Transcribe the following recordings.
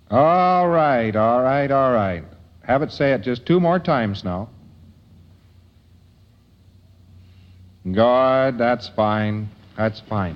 All right, all right, all right. Have it say it just 2 more times now. Good, that's fine. That's fine.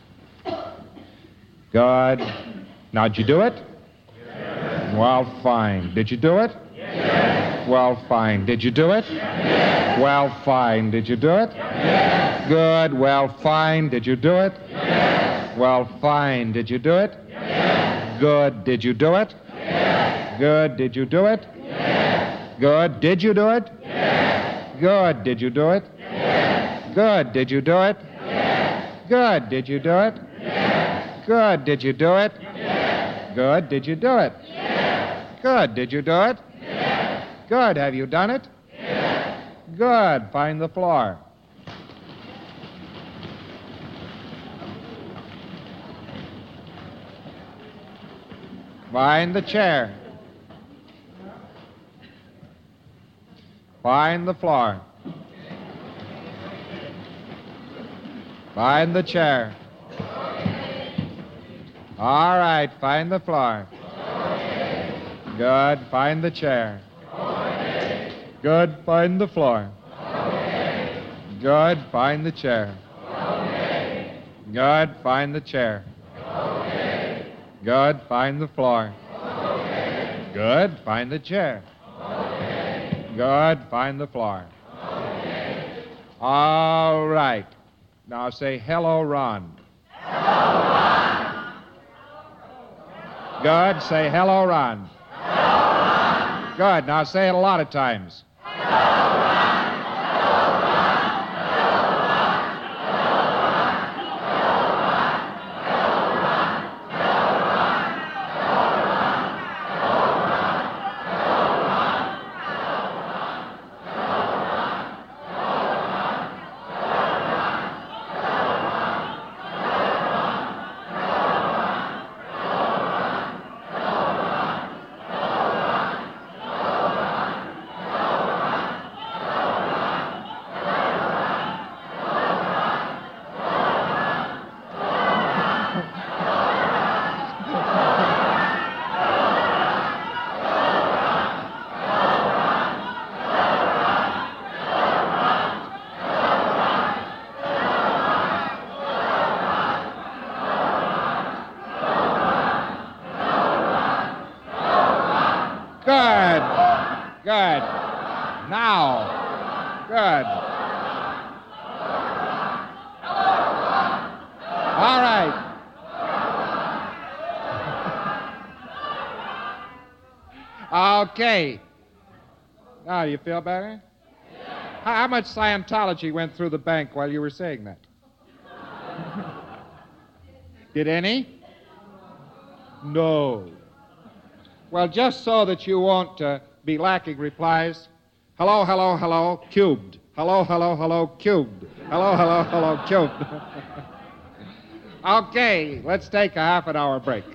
Good. Now, did you do it? Yes. Well, fine. Did you do it? Yes. Well, fine. Did you do it? Yes. Well, fine. Did you do it? Yes. Good. Well, fine. Did you do it? Yes. Well, fine. Did you do it? Yes. Good. Did you do it? Yes. Good. Did you do it? Yes. Good. Did you do it? Yes. Good. Did you do it? Yes. Good. Did you do it? Yes. Good. Did you do it? Yes. Good. Did you do it? Yes. Good. Did you do it? Yes. Good. Did you do it? Yes. Good. Have you done it? Yes. Good. Find the floor. Find the chair. Find the floor. Find the chair. All right, find the floor. Good, find the chair. Good, find the floor. Good, find the chair. Good, find the chair. Good, find the floor. Good, find the chair. Good, find the floor. All right. Now say, hello, Ron. Hello, Ron. Good, say, hello, Ron. Hello, Ron. Good, now say it a lot of times. Hello, Ron. Hello, Ron. Hello, Ron. Good. Good. Now. Good. All right. Okay. Now, do you feel better? How much Scientology went through the bank while you were saying that? Did any? No. Well, just so that you won't be lacking replies, hello, hello, hello, cubed. Hello, hello, hello, cubed. Hello, hello, hello, cubed. Okay, let's take a half an hour break.